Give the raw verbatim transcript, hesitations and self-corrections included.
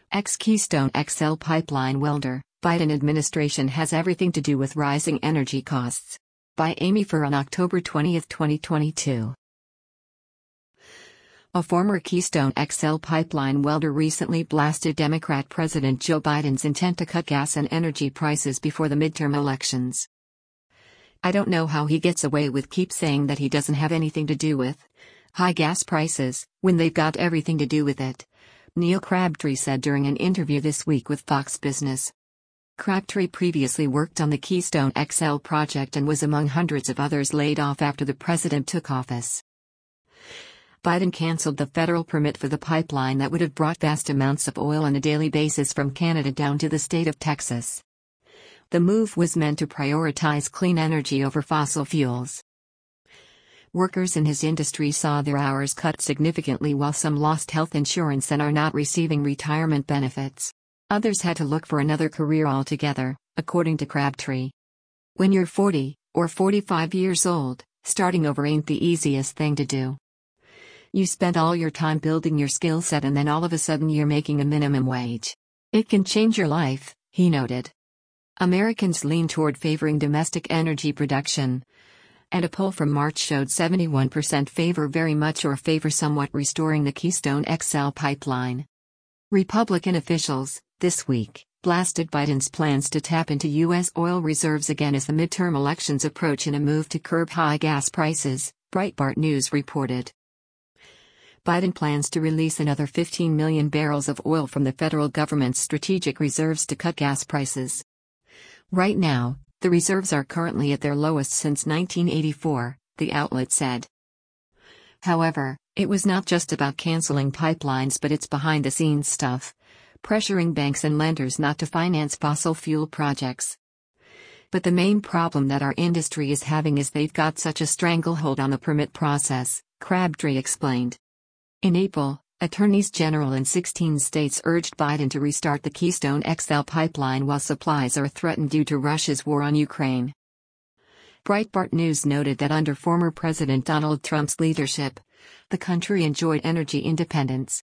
Ex-Keystone X L pipeline welder, Biden administration has everything to do with rising energy costs. By Amy Furr on October twentieth, twenty twenty-two. A former Keystone X L pipeline welder recently blasted Democrat President Joe Biden's intent to cut gas and energy prices before the midterm elections. "I don't know how he gets away with keep saying that he doesn't have anything to do with high gas prices, when they've got everything to do with it," Neil Crabtree said during an interview this week with Fox Business. Crabtree previously worked on the Keystone X L project and was among hundreds of others laid off after the president took office. Biden canceled the federal permit for the pipeline that would have brought vast amounts of oil on a daily basis from Canada down to the state of Texas. The move was meant to prioritize clean energy over fossil fuels. Workers in his industry saw their hours cut significantly, while some lost health insurance and are not receiving retirement benefits. Others had to look for another career altogether, according to Crabtree. "When you're forty, or forty-five years old, starting over ain't the easiest thing to do. You spent all your time building your skill set and then all of a sudden you're making a minimum wage. It can change your life," he noted. Americans lean toward favoring domestic energy production, and a poll from March showed seventy-one percent favor very much or favor somewhat restoring the Keystone X L pipeline. Republican officials, this week, blasted Biden's plans to tap into U S oil reserves again as the midterm elections approach in a move to curb high gas prices, Breitbart News reported. Biden plans to release another fifteen million barrels of oil from the federal government's strategic reserves to cut gas prices. Right now, the reserves are currently at their lowest since nineteen eighty-four, the outlet said. However, it was not just about canceling pipelines, but it's behind-the-scenes stuff, pressuring banks and lenders not to finance fossil fuel projects. But the main problem that our industry is having is they've got such a stranglehold on the permit process, Crabtree explained. In April, attorneys general in sixteen states urged Biden to restart the Keystone X L pipeline while supplies are threatened due to Russia's war on Ukraine. Breitbart News noted that under former President Donald Trump's leadership, the country enjoyed energy independence,